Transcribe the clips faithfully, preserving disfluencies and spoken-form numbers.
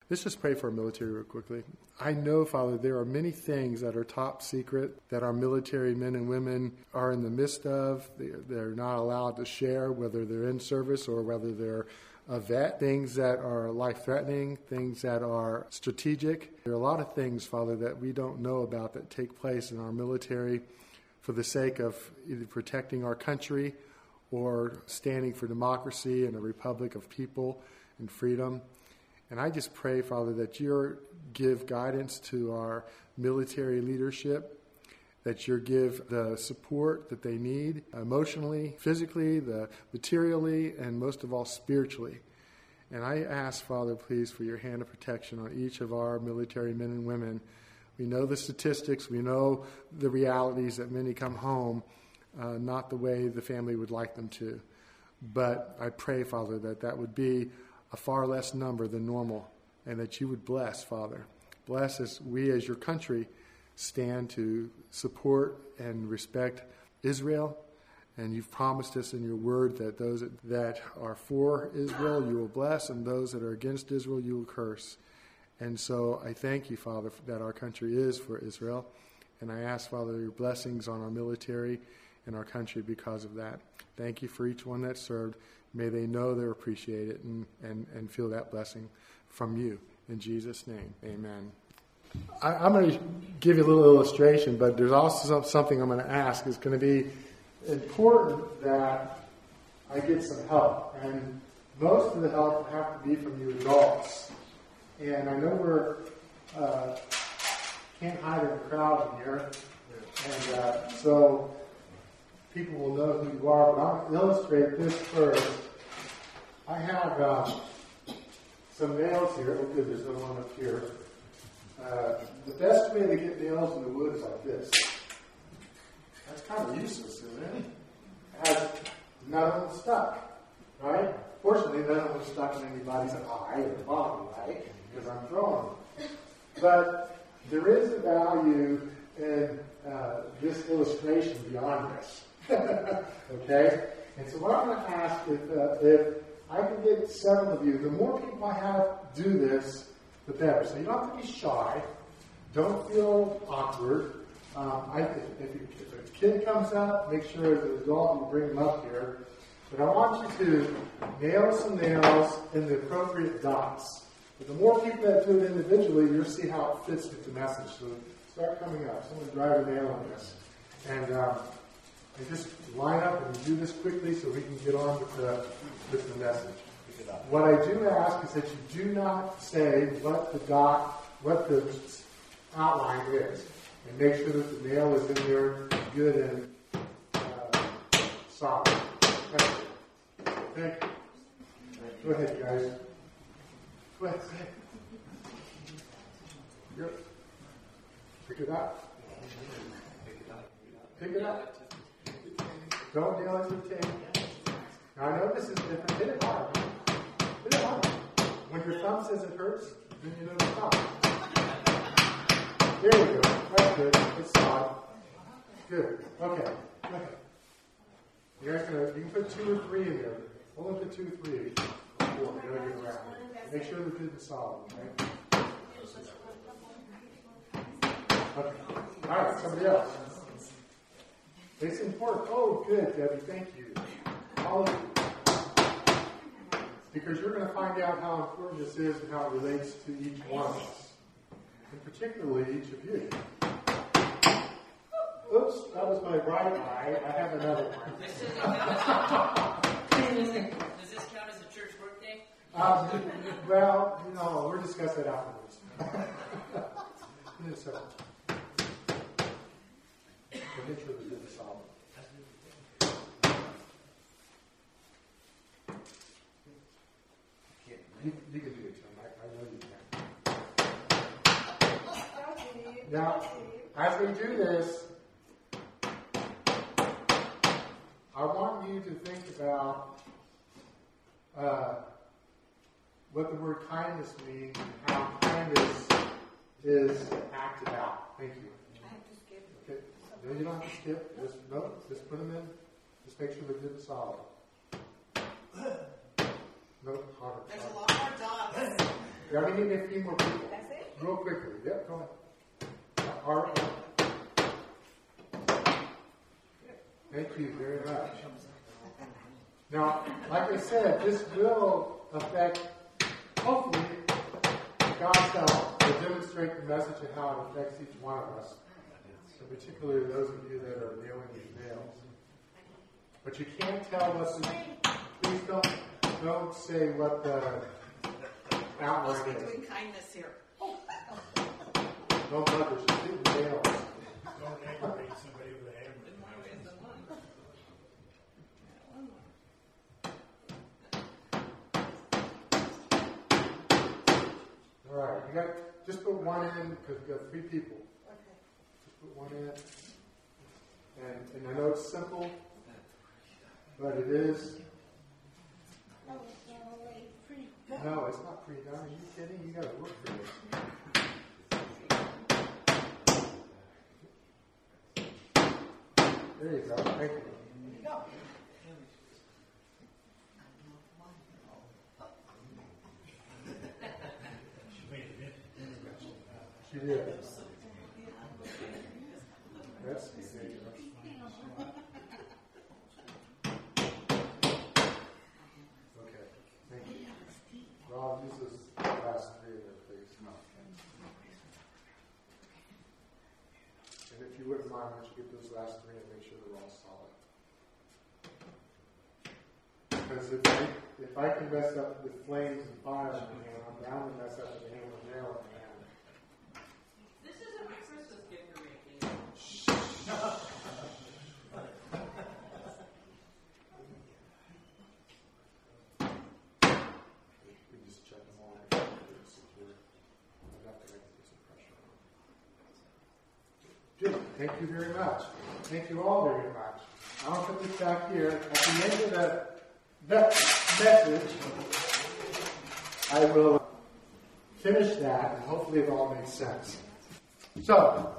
Let's just pray for our military real quickly. I know, Father, there are many things that are top secret that our military men and women are in the midst of. They're not allowed to share, whether they're in service or whether they're a vet. Things that are life-threatening, things that are strategic. There are a lot of things, Father, that we don't know about that take place in our military for the sake of either protecting our country or standing for democracy and a republic of people and freedom. And I just pray, Father, that you give guidance to our military leadership, that you give the support that they need emotionally, physically, the materially, and most of all spiritually. And I ask, Father, please, for your hand of protection on each of our military men and women. We know the statistics. We know the realities that many come home uh, not the way the family would like them to. But I pray, Father, that that would be a far less number than normal, and that you would bless, Father. Bless as we as your country stand to support and respect Israel. And you've promised us in your word that those that are for Israel you will bless, and those that are against Israel you will curse. And so I thank you, Father, that our country is for Israel. And I ask, Father, your blessings on our military and our country because of that. Thank you for each one that served. May they know they're appreciated and, and, and feel that blessing from you. In Jesus' name, amen. I, I'm going to give you a little illustration, but there's also something I'm going to ask. It's going to be important that I get some help. And most of the help will have to be from you adults. And I know we're uh, can't hide in the crowd in here. And uh, so people will know who you are, but I'll illustrate this first. I have uh, some nails here. Oh, good, there's no one up here. Uh, the best way to get nails in the wood is like this. That's kind of useless, isn't it? It has none of them stuck, right? Fortunately, none of them stuck in anybody's eye or body, right? Because I'm throwing them. But there is a value in uh, this illustration beyond this. Okay? And so what I'm going to ask is uh, if I can get several of you, the more people I have do this, the better. So you don't have to be shy. Don't feel awkward. Um, I, if, if, you, if a kid comes up, make sure as an adult you bring them up here. But I want you to nail some nails in the appropriate dots. But the more people that do it individually, you'll see how it fits with the message. So start coming up. Someone drive a nail on this. And um, And just line up and do this quickly so we can get on with the, with the message. What I do ask is that you do not say what the dot, what the outline is. And make sure that the nail is in there good and uh, solid. Okay? Go ahead, guys. Go ahead. Good. Pick it up. Pick it up. Don't nail it to the table. Now, I know this is different. Hit it hard. Hit it hard. When your thumb says it hurts, then you know to stop. There we go. That's good. It's solid. Good. Okay. Go ahead. You guys gonna, you can put two or three in there. Only put two or three. Four. You gotta get around. Make sure they're good and solid. Okay? Okay. All right. Somebody else. It's important. Oh, good, Debbie. Thank you. All of you. Because you're going to find out how important this is and how it relates to each one of us. And particularly each of you. Oops, that was my right eye. I have another one. Does this count as a church birthday? Um, well, you know, we'll discuss that afterwards. In a second. Make sure we get this solid. You, you can do it, Tim. I, I know you can. Now, as we do this, I want you to think about uh, what the word kindness means and how kindness is acted out. Thank you. Okay. No, you don't have to skip. Just, no, just put them in. Just make sure they're good and solid. No, harder. There's a lot more dots. Yeah, we need a few more people. That's it? Real quickly. Yep, go ahead. All right. Thank you very much. Now, like I said, this will affect, hopefully, God's help to demonstrate the message and how it affects each one of us, and particularly those of you that are nailing these nails. But you can't tell us, please don't, don't say what the outline We're is. doing kindness here. Don't let us shoot nails. Don't aggravate somebody with a hammer. All right, you got just put one in because we got three people. Okay. Just put one in, and and I know it's simple, but it is. Oh, it's already pretty good. No, it's not pre-done. Are you kidding? You got to work for this. There you go. Thank you. There you go. She did. That's easy. Okay, thank you. Rob, use this last three of it, please. And if you wouldn't mind, why don't you get those last three and make sure they're all solid. Because if I, if I can mess up with flames and fire in my hand, I'm bound to mess up with the hammer and nail in my hand. This isn't my Christmas gift you're making. We just check them all. Make sure they're secure. I'd have to make some pressure on them. Good. Thank you very much. Thank you all very much. I'll put this back here. At the end of the, the message, I will finish that, and hopefully it all makes sense. So,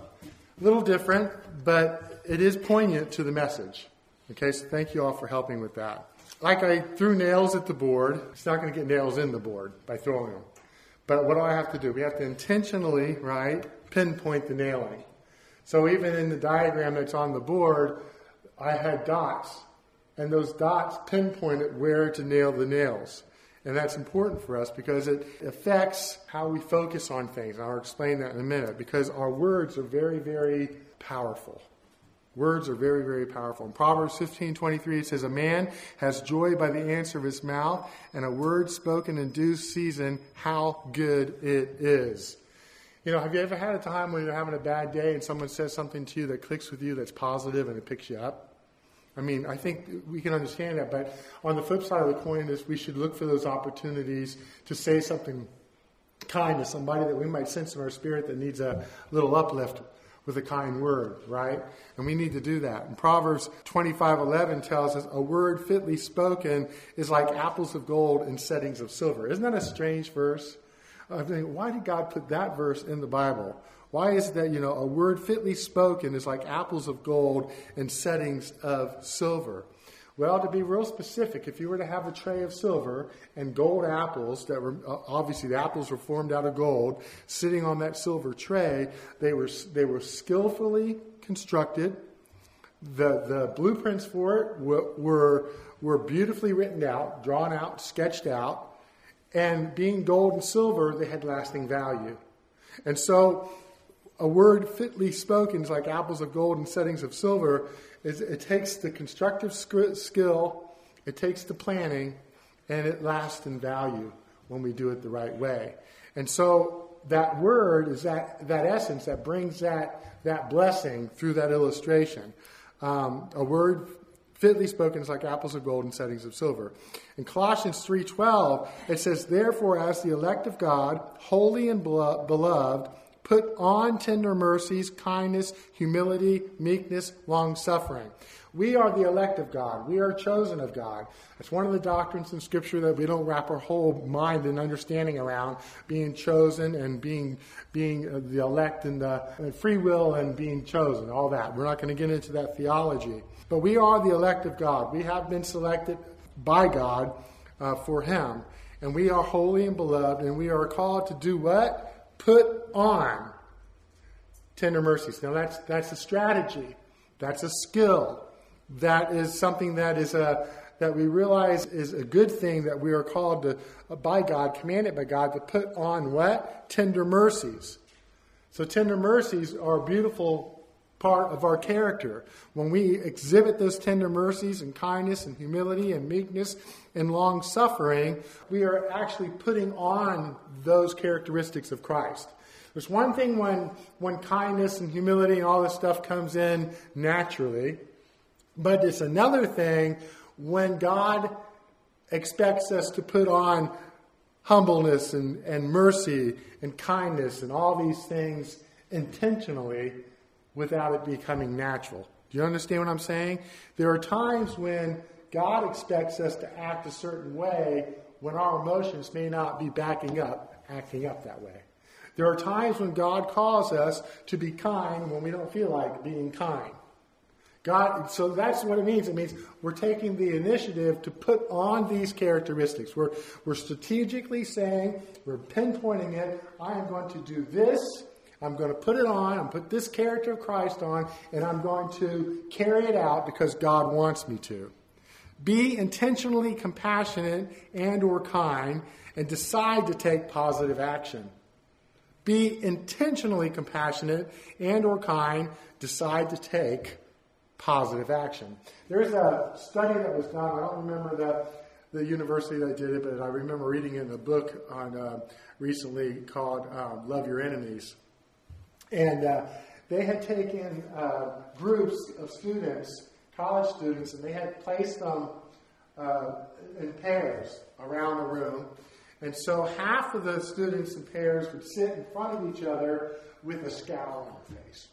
a little different, but it is poignant to the message. Okay, so thank you all for helping with that. Like I threw nails at the board, it's not going to get nails in the board by throwing them. But what do I have to do? We have to intentionally, right, pinpoint the nailing. So even in the diagram that's on the board, I had dots, and those dots pinpointed where to nail the nails. And that's important for us because it affects how we focus on things. And I'll explain that in a minute, because our words are very, very powerful. Words are very, very powerful. In Proverbs fifteen twenty-three, it says, "A man has joy by the answer of his mouth, and a word spoken in due season, how good it is." You know, have you ever had a time when you're having a bad day and someone says something to you that clicks with you that's positive and it picks you up? I mean, I think we can understand that, but on the flip side of the coin is we should look for those opportunities to say something kind to somebody that we might sense in our spirit that needs a little uplift with a kind word, right? And we need to do that. And Proverbs twenty-five eleven tells us, "A word fitly spoken is like apples of gold in settings of silver." Isn't that a strange verse? I think, why did God put that verse in the Bible? Why is it that, you know, a word fitly spoken is like apples of gold in settings of silver? Well, to be real specific, if you were to have a tray of silver and gold apples that were, obviously the apples were formed out of gold, sitting on that silver tray, they were they were skillfully constructed. The the blueprints for it were were, were beautifully written out, drawn out, sketched out. And being gold and silver, they had lasting value. And so a word fitly spoken is like apples of gold in settings of silver. It takes the constructive skill, it takes the planning, and it lasts in value when we do it the right way. And so that word is that, that essence that brings that, that blessing through that illustration. Um, a word fitly spoken is like apples of gold in settings of silver. In Colossians three twelve, it says, "Therefore, as the elect of God, holy and beloved, put on tender mercies, kindness, humility, meekness, long-suffering." We are the elect of God. We are chosen of God. It's one of the doctrines in Scripture that we don't wrap our whole mind and understanding around, being chosen and being being the elect and the and free will and being chosen, all that. We're not going to get into that theology. But we are the elect of God. We have been selected by God uh, for Him. And we are holy and beloved, and we are called to do what? Put on tender mercies. Now that's that's a strategy. That's a skill. That is something that is a that we realize is a good thing, that we are called to by God, commanded by God, to put on what? Tender mercies. So tender mercies are a beautiful part of our character. When we exhibit those tender mercies and kindness and humility and meekness and long suffering, we are actually putting on those characteristics of Christ. There's one thing when, when kindness and humility and all this stuff comes in naturally, but it's another thing when God expects us to put on humbleness and, and mercy and kindness and all these things intentionally without it becoming natural. Do you understand what I'm saying? There are times when God expects us to act a certain way when our emotions may not be backing up, acting up that way. There are times when God calls us to be kind when we don't feel like being kind. God, so that's what it means. It means we're taking the initiative to put on these characteristics. We're, we're strategically saying, we're pinpointing it, I am going to do this, I'm going to put it on, I'm put this character of Christ on, and I'm going to carry it out because God wants me to. Be intentionally compassionate and or kind, and decide to take positive action. Be intentionally compassionate and or kind, decide to take positive action. There's a study that was done, I don't remember the, the university that did it, but I remember reading it in a book on uh, recently called um, Love Your Enemies. And uh, they had taken uh, groups of students, college students, and they had placed them uh, in pairs around a room. And so half of the students in pairs would sit in front of each other with a scowl on their face.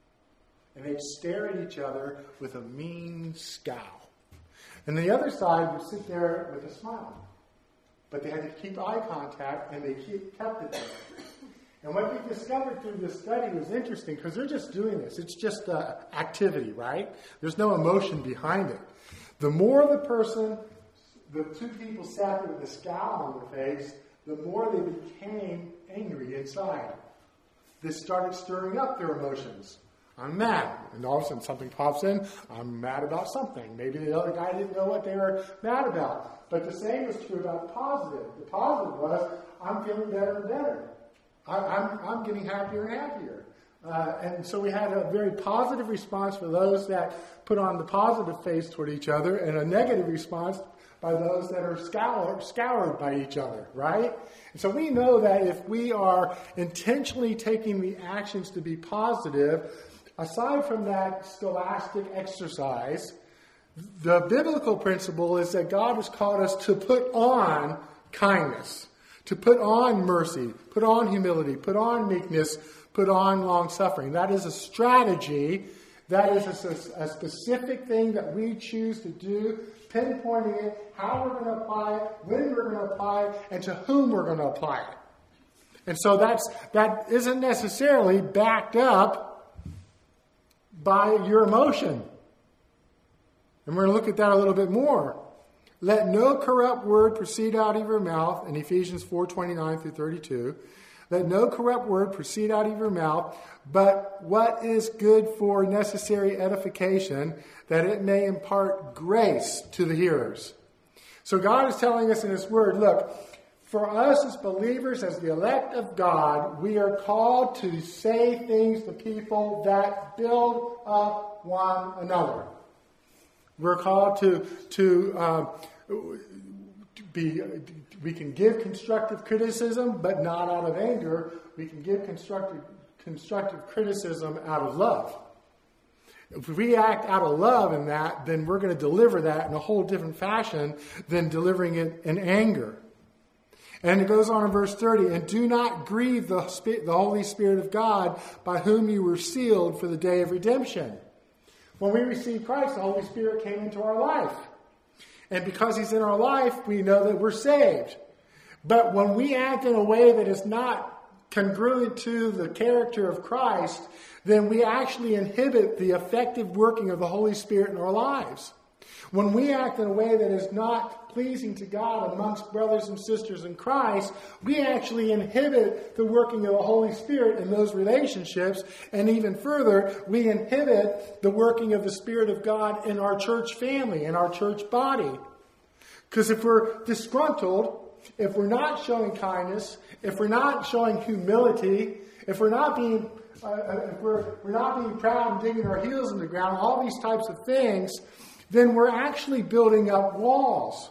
And they'd stare at each other with a mean scowl. And the other side would sit there with a smile. But they had to keep eye contact, and they keep, kept it there. And what they discovered through this study was interesting, because they're just doing this. It's just uh, activity, right? There's no emotion behind it. The more the person, the two people sat there with a scowl on their face, the more they became angry inside. This started stirring up their emotions. I'm mad. And all of a sudden something pops in. I'm mad about something. Maybe the other guy didn't know what they were mad about. But the same was true about the positive. The positive was, I'm feeling better and better. I, I'm, I'm getting happier and happier. Uh, and so we had a very positive response for those that put on the positive face toward each other, and a negative response by those that are scoured, scoured by each other, right? And so we know that if we are intentionally taking the actions to be positive, aside from that scholastic exercise, the biblical principle is that God has called us to put on kindness, to put on mercy, put on humility, put on meekness, put on long-suffering. That is a strategy. That is a, a specific thing that we choose to do, pinpointing it, how we're going to apply it, when we're going to apply it, and to whom we're going to apply it. And so that's that isn't necessarily backed up by your emotion. And we're going to look at that a little bit more. Let no corrupt word proceed out of your mouth, in Ephesians four twenty-nine through thirty-two. Let no corrupt word proceed out of your mouth, but what is good for necessary edification, that it may impart grace to the hearers. So God is telling us in His Word, look, for us as believers, as the elect of God, we are called to say things to people that build up one another. We're called to to uh, be. We can give constructive criticism, but not out of anger. We can give constructive constructive criticism out of love. If we act out of love in that, then we're going to deliver that in a whole different fashion than delivering it in anger. And it goes on in verse thirty, and do not grieve the, Spirit, the Holy Spirit of God, by whom you were sealed for the day of redemption. When we received Christ, the Holy Spirit came into our life. And because He's in our life, we know that we're saved. But when we act in a way that is not congruent to the character of Christ, then we actually inhibit the effective working of the Holy Spirit in our lives. When we act in a way that is not pleasing to God amongst brothers and sisters in Christ, we actually inhibit the working of the Holy Spirit in those relationships. And even further, we inhibit the working of the Spirit of God in our church family, in our church body. Because if we're disgruntled, if we're not showing kindness, if we're not showing humility, if we're not being, uh, if we're, we're not being proud and digging our heels in the ground, all these types of things, then we're actually building up walls.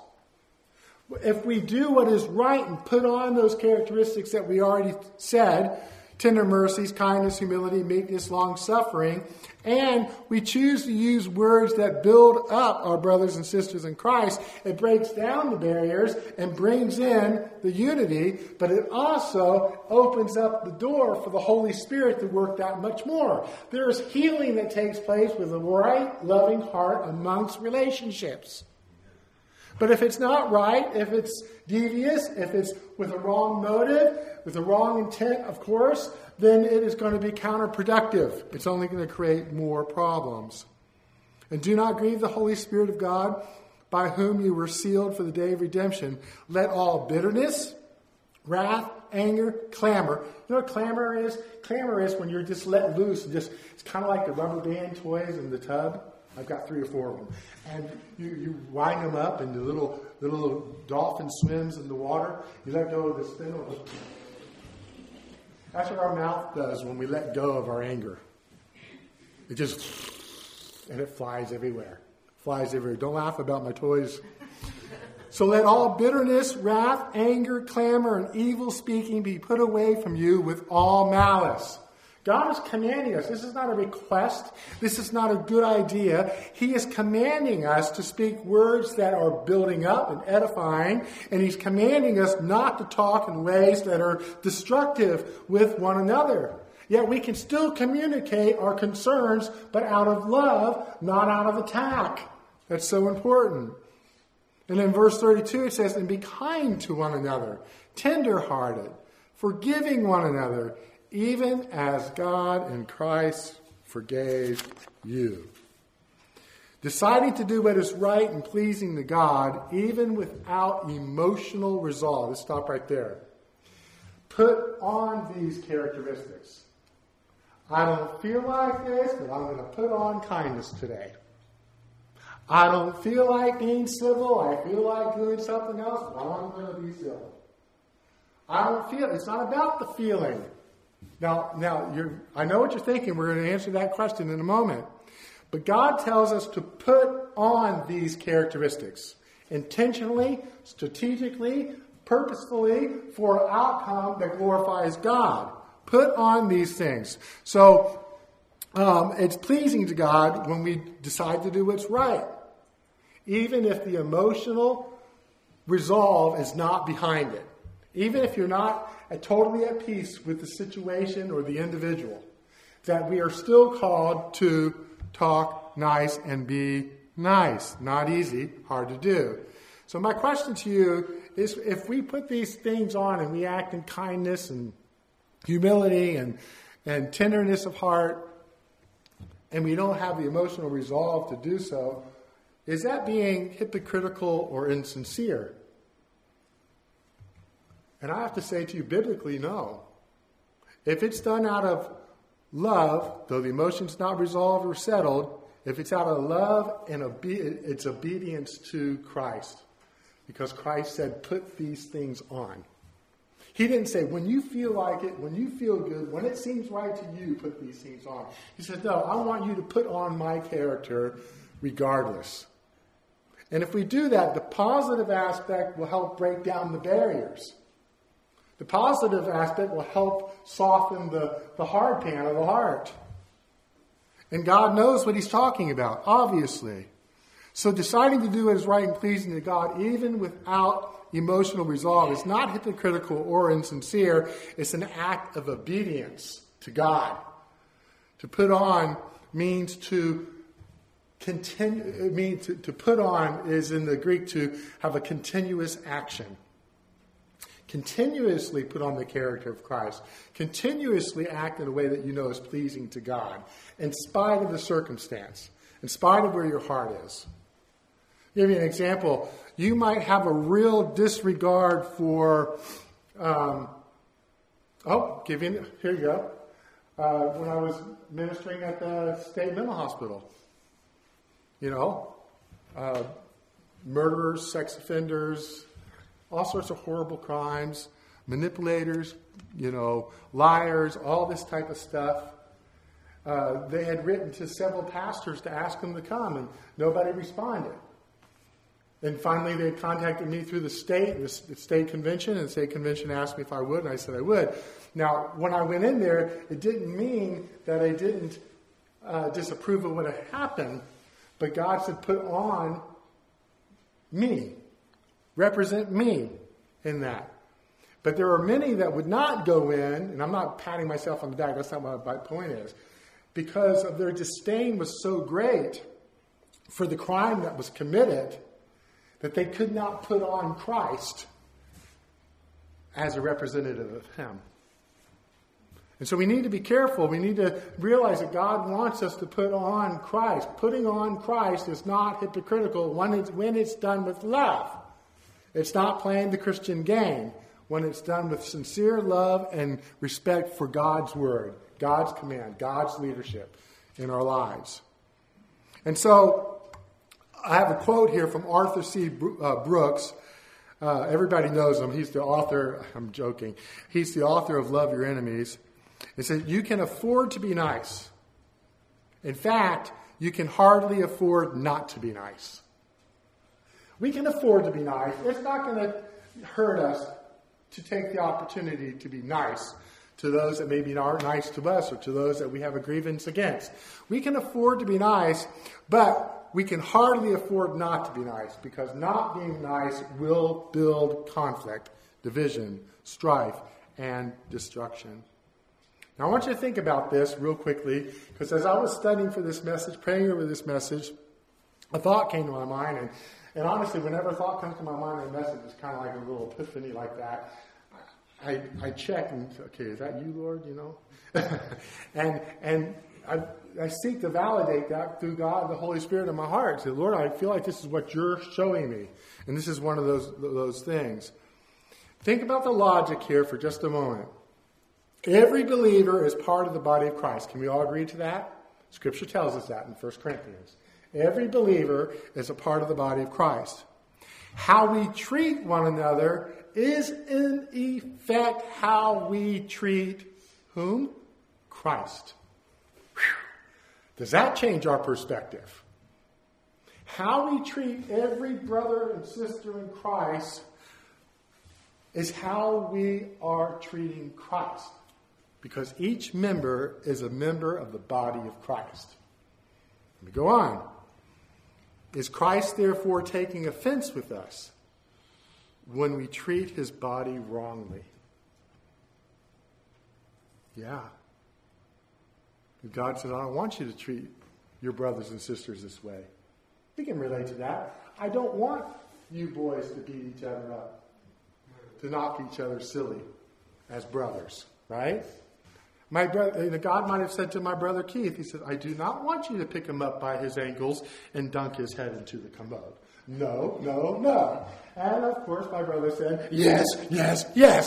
If we do what is right and put on those characteristics that we already said, tender mercies, kindness, humility, meekness, long-suffering, and we choose to use words that build up our brothers and sisters in Christ, it breaks down the barriers and brings in the unity, but it also opens up the door for the Holy Spirit to work that much more. There is healing that takes place with a right, loving heart amongst relationships. But if it's not right, if it's devious, if it's with a wrong motive, with a wrong intent, of course, then it is going to be counterproductive. It's only going to create more problems. And do not grieve the Holy Spirit of God, by whom you were sealed for the day of redemption. Let all bitterness, wrath, anger, clamor. You know what clamor is? Clamor is when you're just let loose and just, it's kind of like the rubber band toys in the tub. I've got three or four of them. And you, you wind them up and the little, the little dolphin swims in the water. You let go of the spindle. That's what our mouth does when we let go of our anger. It just, and it flies everywhere. Flies everywhere. Don't laugh about my toys. So let all bitterness, wrath, anger, clamor, and evil speaking be put away from you with all malice. God is commanding us. This is not a request. This is not a good idea. He is commanding us to speak words that are building up and edifying. And He's commanding us not to talk in ways that are destructive with one another. Yet we can still communicate our concerns, but out of love, not out of attack. That's so important. And in verse thirty-two it says, and be kind to one another, tender-hearted, forgiving one another, even as God in Christ forgave you. Deciding to do what is right and pleasing to God, even without emotional resolve. Let's stop right there. Put on these characteristics. I don't feel like this, but I'm going to put on kindness today. I don't feel like being civil. I feel like doing something else, but I'm going to be civil. I don't feel, it's not about the feeling. Now, now you're, I know what you're thinking. We're going to answer that question in a moment. But God tells us to put on these characteristics intentionally, strategically, purposefully for an outcome that glorifies God. Put on these things. So um, it's pleasing to God when we decide to do what's right, even if the emotional resolve is not behind it. Even if you're not totally at peace with the situation or the individual, that we are still called to talk nice and be nice. Not easy, hard to do. So my question to you is, if we put these things on and we act in kindness and humility and, and tenderness of heart, and we don't have the emotional resolve to do so, is that being hypocritical or insincere? And I have to say to you, biblically, no. If it's done out of love, though the emotion's not resolved or settled, if it's out of love and obe- it's obedience to Christ. Because Christ said, put these things on. He didn't say, when you feel like it, when you feel good, when it seems right to you, put these things on. He said, no, I want you to put on my character regardless. And if we do that, the positive aspect will help break down the barriers. The positive aspect will help soften the, the hard pan of the heart. And God knows what He's talking about, obviously. So deciding to do what is right and pleasing to God, even without emotional resolve, is not hypocritical or insincere. It's an act of obedience to God. To put on means to continue. It means to, to put on is in the Greek to have a continuous action. Continuously put on the character of Christ. Continuously act in a way that you know is pleasing to God, in spite of the circumstance, in spite of where your heart is. Give you an example. You might have a real disregard for, um, oh, give you, here you go. Uh, when I was ministering at the state mental hospital, you know, uh, murderers, sex offenders, all sorts of horrible crimes, manipulators, you know, liars, all this type of stuff. Uh, they had written to several pastors to ask them to come, and nobody responded. And finally, they contacted me through the state, the state convention, and the state convention asked me if I would, and I said I would. Now, when I went in there, it didn't mean that I didn't uh, disapprove of what had happened, but God said, put on me, represent me in that. But there are many that would not go in, and I'm not patting myself on the back, that's not what my point is, because of their disdain was so great for the crime that was committed that they could not put on Christ as a representative of Him. And so we need to be careful. We need to realize that God wants us to put on Christ. Putting on Christ is not hypocritical when it's, when it's done with love. It's not playing the Christian game. When it's done with sincere love and respect for God's word, God's command, God's leadership in our lives. And so I have a quote here from Arthur C. Brooks. Uh, everybody knows him. He's the author. I'm joking. He's the author of Love Your Enemies. It says, you can afford to be nice. In fact, you can hardly afford not to be nice. We can afford to be nice. It's not going to hurt us to take the opportunity to be nice to those that maybe aren't nice to us or to those that we have a grievance against. We can afford to be nice, but we can hardly afford not to be nice, because not being nice will build conflict, division, strife, and destruction. Now I want you to think about this real quickly, because as I was studying for this message, praying over this message, a thought came to my mind, and, and honestly, whenever a thought comes to my mind in a message, it's kind of like a little epiphany like that. I, I check and, okay, is that you, Lord, you know? and and I, I seek to validate that through God, the Holy Spirit in my heart. Say, Lord, I feel like this is what you're showing me. And this is one of those those things. Think about the logic here for just a moment. Every believer is part of the body of Christ. Can we all agree to that? Scripture tells us that in First Corinthians. Every believer is a part of the body of Christ. How we treat one another is in effect how we treat whom? Christ. Whew. Does that change our perspective? How we treat every brother and sister in Christ is how we are treating Christ. Because each member is a member of the body of Christ. Let me go on. Is Christ therefore taking offense with us when we treat his body wrongly? Yeah. God says, I don't want you to treat your brothers and sisters this way. We can relate to that. I don't want you boys to beat each other up, to knock each other silly as brothers, right? My brother, God might have said to my brother Keith, he said, I do not want you to pick him up by his ankles and dunk his head into the commode. No, no, no. And of course my brother said, yes, yes, yes.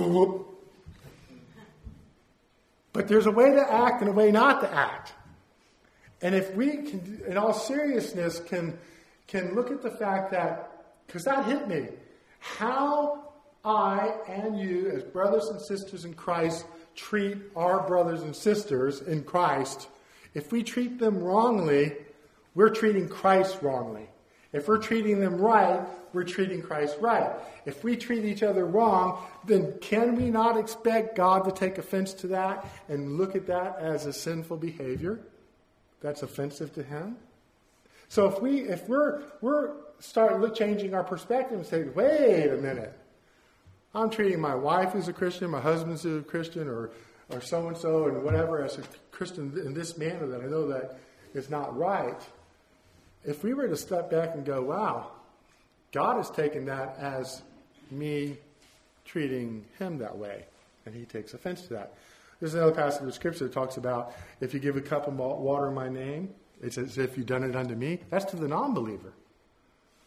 But there's a way to act and a way not to act. And if we can, in all seriousness, can, can look at the fact that, because that hit me, how I and you as brothers and sisters in Christ treat our brothers and sisters in Christ, if we treat them wrongly, we're treating Christ wrongly. If we're treating them right, we're treating Christ right. If we treat each other wrong, then can we not expect God to take offense to that and look at that as a sinful behavior that's offensive to him? So if we if we're we're start look, changing our perspective and say, wait a minute, I'm treating my wife as a Christian, my husband's a Christian, or or so and so and whatever as a Christian in this manner that I know that is not right. If we were to step back and go, wow, God has taken that as me treating him that way, and he takes offense to that. There's another passage of Scripture that talks about if you give a cup of water in my name, it's as if you've done it unto me. That's to the non-believer.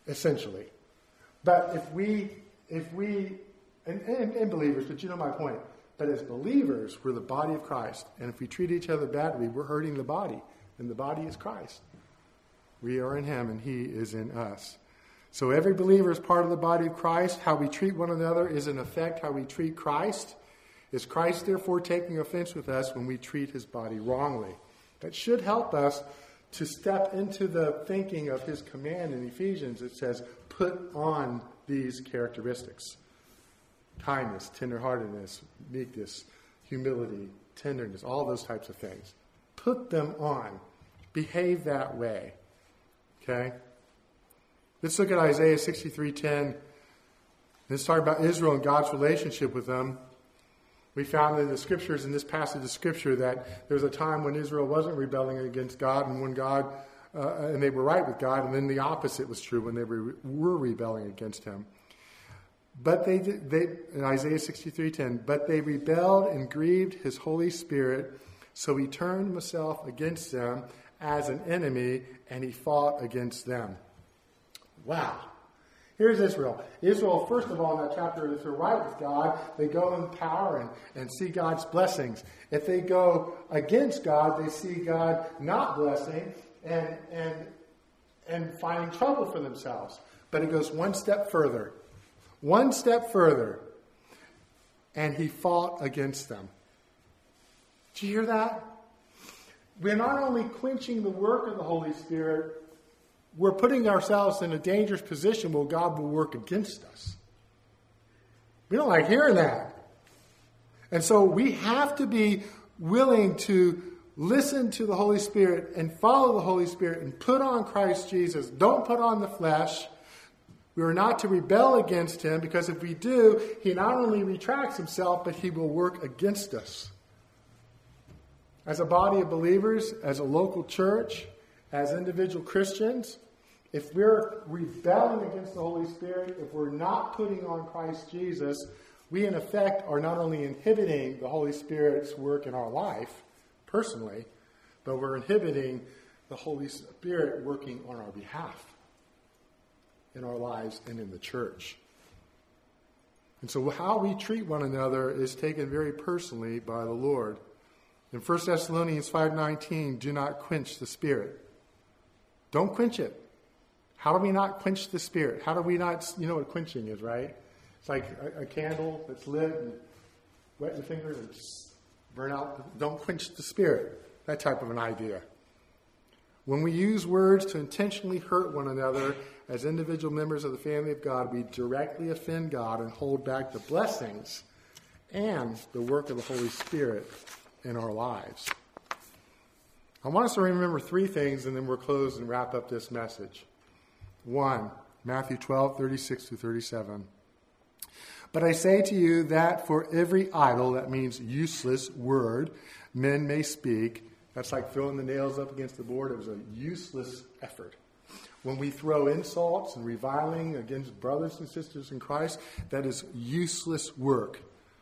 essentially. But if we, if we, and, and, and believers, but you know my point, but as believers, we're the body of Christ. And if we treat each other badly, we're hurting the body. And the body is Christ. We are in him and he is in us. So every believer is part of the body of Christ. How we treat one another is in effect how we treat Christ. Is Christ therefore taking offense with us when we treat his body wrongly? That should help us to step into the thinking of his command in Ephesians. It says, put on these characteristics. Kindness, tenderheartedness, meekness, humility, tenderness, all those types of things. Put them on. Behave that way. Okay? Let's look at Isaiah sixty-three ten. Let's talk about Israel and God's relationship with them. We found in the scriptures, in this passage of scripture, that there was a time when Israel wasn't rebelling against God, and when God, uh, and they were right with God, and then the opposite was true when they were, were rebelling against him. But they, they in Isaiah sixty-three ten, but they rebelled and grieved his Holy Spirit, so he turned himself against them as an enemy, and he fought against them. Wow. Here's Israel. Israel, first of all, in that chapter, if they're right with God, they go in power and, and see God's blessings. If they go against God, they see God not blessing and, and, and finding trouble for themselves. But it goes one step further. One step further. And he fought against them. Did you hear that? We're not only quenching the work of the Holy Spirit, we're putting ourselves in a dangerous position where God will work against us. We don't like hearing that. And so we have to be willing to listen to the Holy Spirit and follow the Holy Spirit and put on Christ Jesus. Don't put on the flesh. We are not to rebel against him, because if we do, he not only retracts himself, but he will work against us. As a body of believers, as a local church, as individual Christians, if we're rebelling against the Holy Spirit, if we're not putting on Christ Jesus, we in effect are not only inhibiting the Holy Spirit's work in our life, personally, but we're inhibiting the Holy Spirit working on our behalf in our lives and in the church. And so how we treat one another is taken very personally by the Lord. In First Thessalonians five nineteen, do not quench the Spirit. Don't quench it. How do we not quench the Spirit? How do we not, you know what quenching is, right? It's like a, a candle that's lit and wet your fingers and burn out. Don't quench the Spirit. That type of an idea. When we use words to intentionally hurt one another as individual members of the family of God, we directly offend God and hold back the blessings and the work of the Holy Spirit in our lives. I want us to remember three things, and then we'll close and wrap up this message. One, Matthew twelve, thirty-six through thirty-seven. But I say to you that for every idle, that means useless word, men may speak. That's like throwing the nails up against the board. It was a useless effort. When we throw insults and reviling against brothers and sisters in Christ, that is useless work.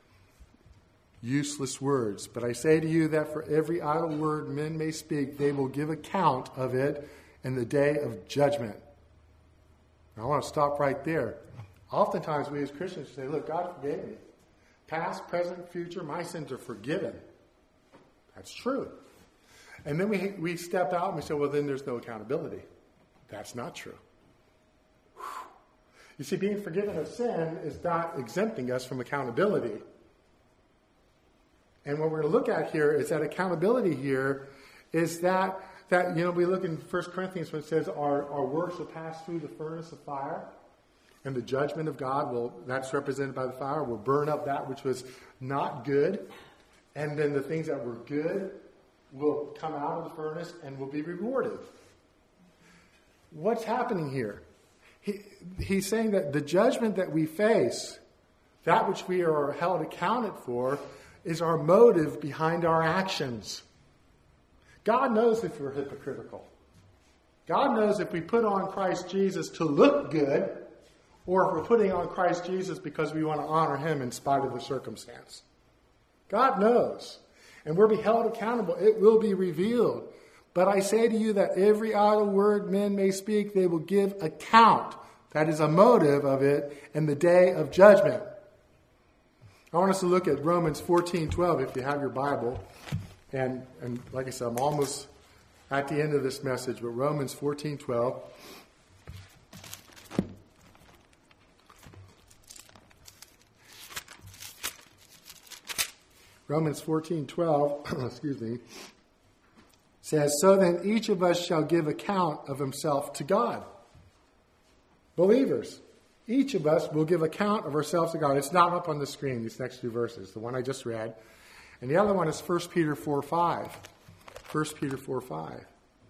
Useless words. But I say to you that for every idle word men may speak, they will give account of it in the day of judgment. Now, I want to stop right there. Oftentimes we as Christians say, look, God forgave me. Past, present, future, my sins are forgiven. That's true. And then we we step out and we say, well, then there's no accountability. That's not true. Whew. You see, being forgiven of sin is not exempting us from accountability. And what we're going to look at here is that accountability here is that, that you know, we look in First Corinthians when it says our, our works will pass through the furnace of fire, and the judgment of God will, that's represented by the fire, will burn up that which was not good, and then the things that were good will come out of the furnace and will be rewarded. What's happening here? He, he's saying that the judgment that we face, that which we are held accounted for, is our motive behind our actions. God knows if we're hypocritical. God knows if we put on Christ Jesus to look good, or if we're putting on Christ Jesus because we want to honor him in spite of the circumstance. God knows. And we'll be held accountable. It will be revealed. But I say to you that every idle word men may speak, they will give account That is a motive of it in the day of judgment. I want us to look at Romans fourteen twelve if you have your Bible. And, and like I said, I'm almost at the end of this message, but Romans fourteen twelve. Romans fourteen twelve, excuse me, says, so then each of us shall give account of himself to God. Believers, each of us will give account of ourselves to God. It's not up on the screen, these next two verses, the one I just read. And the other one is First Peter four five. First Peter four five.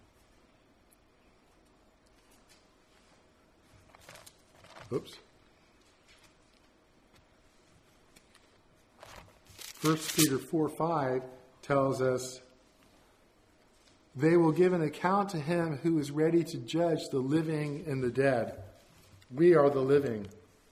Oops. First Peter four five tells us, they will give an account to him who is ready to judge the living and the dead. We are the living.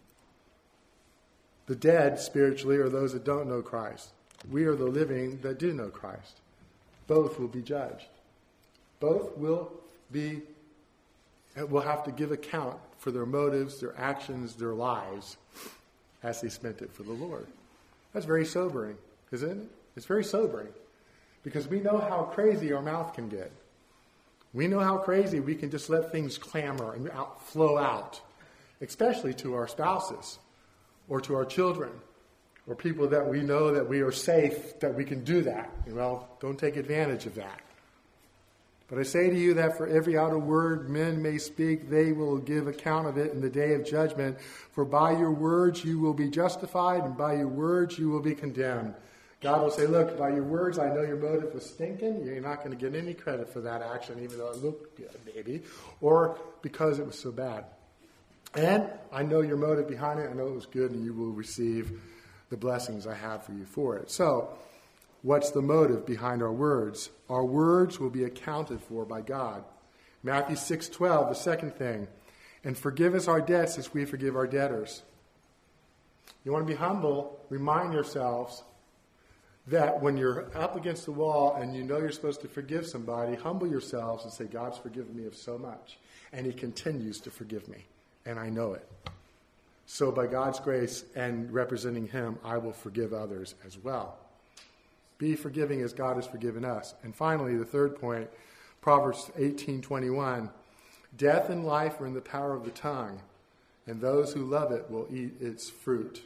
The dead, spiritually, are those that don't know Christ. We are the living that do know Christ. Both will be judged. Both will be, will have to give account for their motives, their actions, their lives, as they spent it for the Lord. That's very sobering, isn't it? It's very sobering. Because we know how crazy our mouth can get. We know how crazy we can just let things clamor and out, flow out, especially to our spouses or to our children or people that we know that we are safe, that we can do that. Well, don't take advantage of that. But I say to you that for every idle word men may speak, they will give account of it in the day of judgment. For by your words you will be justified, and by your words you will be condemned. God will say, look, by your words, I know your motive was stinking. You're not going to get any credit for that action, even though it looked good, maybe, or because it was so bad. And I know your motive behind it. I know it was good, and you will receive the blessings I have for you for it. So, what's the motive behind our words? Our words will be accounted for by God. Matthew six twelve, the second thing. And forgive us our debts as we forgive our debtors. You want to be humble, remind yourselves that when you're up against the wall and you know you're supposed to forgive somebody, humble yourselves and say, God's forgiven me of so much. And he continues to forgive me. And I know it. So by God's grace and representing him, I will forgive others as well. Be forgiving as God has forgiven us. And finally, the third point, Proverbs eighteen twenty-one. Death and life are in the power of the tongue, and those who love it will eat its fruit.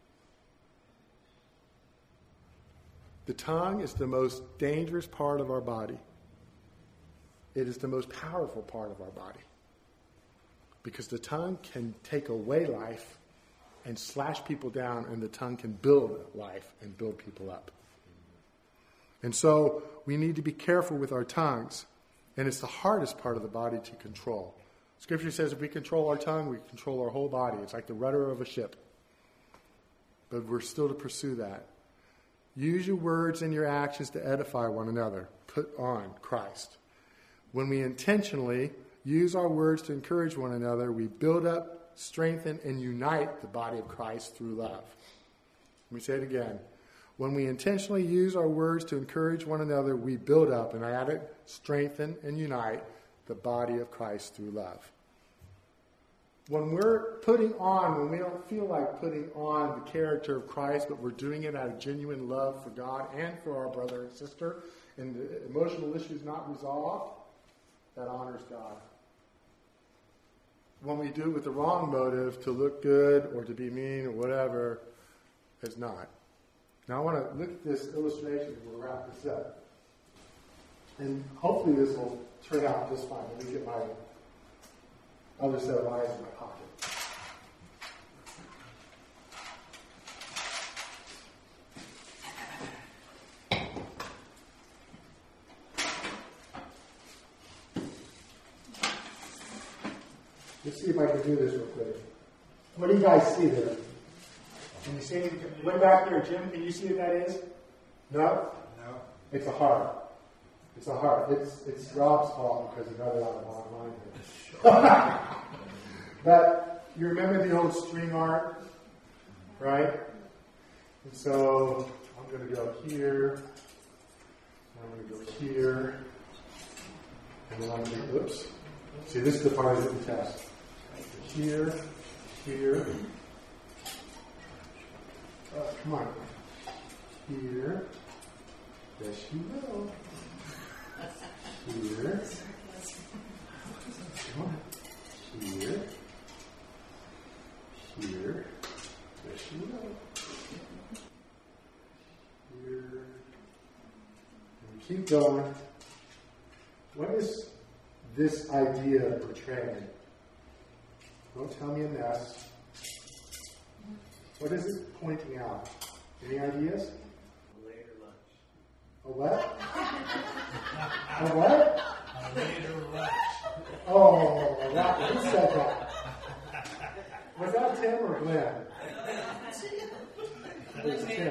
The tongue is the most dangerous part of our body. It is the most powerful part of our body. Because the tongue can take away life and slash people down, and the tongue can build life and build people up. And so we need to be careful with our tongues. And it's the hardest part of the body to control. Scripture says if we control our tongue, we control our whole body. It's like the rudder of a ship. But we're still to pursue that. Use your words and your actions to edify one another. Put on Christ. When we intentionally use our words to encourage one another, we build up, strengthen, and unite the body of Christ through love. Let me say it again. When we intentionally use our words to encourage one another, we build up, and I added, strengthen, and unite the body of Christ through love. When we're putting on, when we don't feel like putting on the character of Christ, but we're doing it out of genuine love for God and for our brother and sister, and the emotional issues not resolved, that honors God. When we do it with the wrong motive, to look good or to be mean or whatever, it's not. Now I want to look at this illustration and we'll wrap this up. And hopefully this will turn out just fine. Let me get my other set of eyes in my pocket. Let's see if I can do this real quick. What do you guys see there? Can you see it? Way back there, Jim, can you see what that is? No? No. It's a heart. It's a heart. It's it's Rob's fault because he got it out of online here. But you remember the old string art, right? And so I'm going to go here. I'm going to go here. And then I'm going to, oops. See, this defines the test. Here, here. Oh, come on. Here. Yes, you will. Here. Come on. Here. Here. Yes, you will. Here. And keep going. What is this idea portraying? Don't tell me a mess. What is it pointing out? Any ideas? Later lunch. A what? A what? A later lunch. Oh, that, who said that? Was that Tim or Glenn? It was Tim.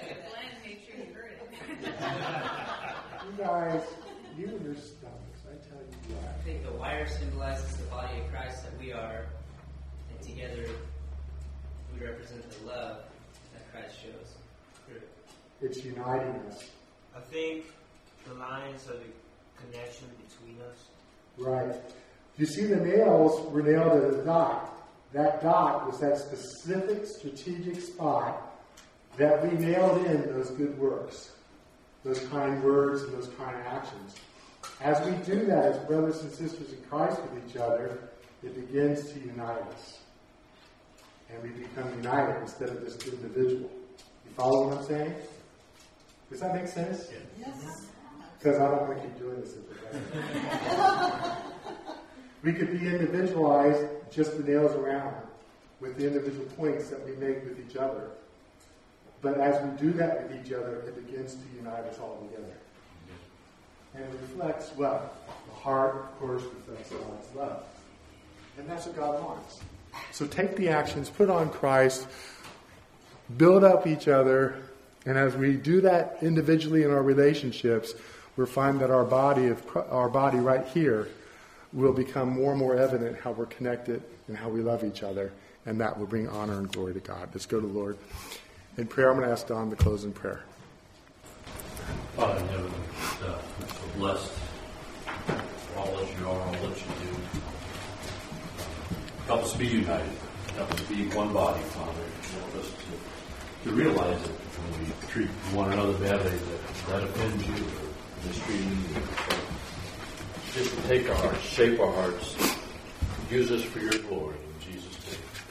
You guys, you and your stomachs, I tell you what. I think the wire symbolizes the body of Christ that we are, and together we represent the love that Christ shows. It's uniting us. I think the lines are the connection between us. Right. You see, the nails were nailed at a dot. That dot was that specific strategic spot that we nailed in those good works, those kind words and those kind of actions. As we do that as brothers and sisters in Christ with each other, it begins to unite us. And we become united instead of just individual. You follow what I'm saying? Does that make sense? Yes. Because I don't want to keep doing this at the beginning. We could be individualized, just the nails around, with the individual points that we make with each other. But as we do that with each other, it begins to unite us all together. And it reflects what? The heart, of course, reflects God's love. And that's what God wants. So take the actions, put on Christ, build up each other, and as we do that individually in our relationships, we'll find that our body of our body right here will become more and more evident how we're connected and how we love each other, and that will bring honor and glory to God. Let's go to the Lord. In prayer, I'm going to ask Don to close in prayer. Father in heaven, uh, we're so blessed for all that you are, all that you do. Help us be united. Help us be one body, Father. Help us to, to realize that when we treat one another badly, that that offends you or mistreating you. Just take our hearts, shape our hearts, use us for your glory. In Jesus' name.